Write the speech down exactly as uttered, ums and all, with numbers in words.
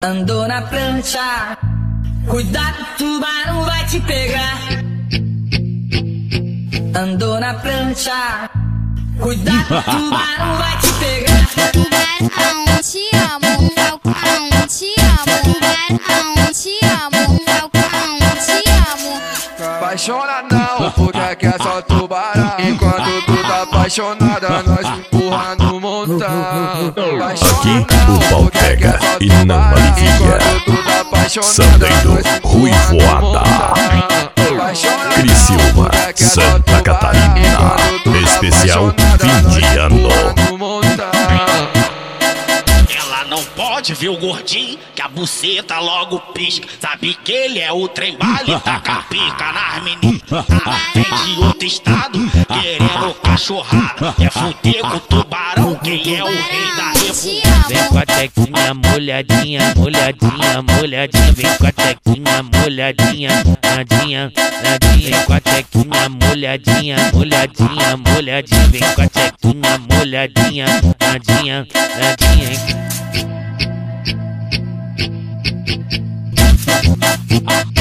Andou na prancha, cuidado, tubarão vai te pegar. Andou na prancha, cuidado, tubarão vai te pegar. Tubarão, te amo, Falcão, te amo. Tubarão, te amo, Falcão, te amo. Apaixona não, porque que é só tubarão. Enquanto tu tá apaixonada, nós empurra no montão. Aqui o pau pega e não alivia. Sandendo Ruivoada, Criciúma, Santa Catarina. Especial fim de ano. Ela não pode ver o gordinho, que a buceta logo pisca. Sabe que ele é o trem bala, taca a pica nas meninas. Vem de outro estado, querendo cachorrada. É fuder com o tubarão, quem é o rei da revoada. Vem com a tequinha molhadinha, molhadinha, molhadinha. Vem com a tequinha molhadinha, nadinha, nadinha. Vem com a tequinha molhadinha, molhadinha, molhadinha. Vem com a tequinha molhadinha, nadinha, nadinha.